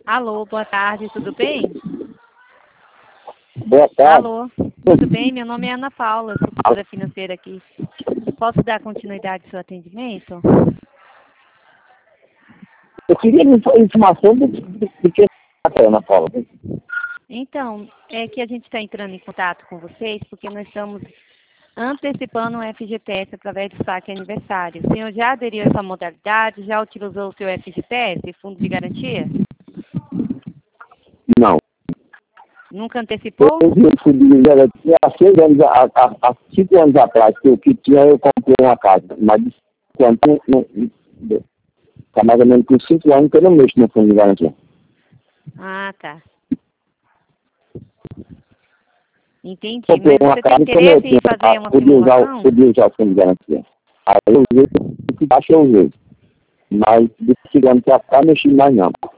Alô, boa tarde, tudo bem? Boa tarde. Alô, tudo bem? Meu nome é Ana Paula, sou consultora financeira aqui. Posso dar continuidade ao seu atendimento? Eu queria informação do que Ana Paula. Então, é que a gente está entrando em contato com vocês porque nós estamos antecipando o FGTS através do saque aniversário. O senhor já aderiu a essa modalidade? Já utilizou o seu FGTS, Fundo de Garantia? Não. Nunca antecipou? Eu vi o fundo de garantia há 6 anos, há 5 anos atrás, que o que tinha eu comprei uma casa. Mas quando está mais ou menos com 5 anos que eu não mexo no fundo de garantia. Ah, tá. Entendi. Comprei Mas uma você tem casa interesse em fazer uma simulação? podia usar o fundo de garantia. Aí eu usei, o que baixo eu usei. Mas de 5 anos para cá, mexi mais não.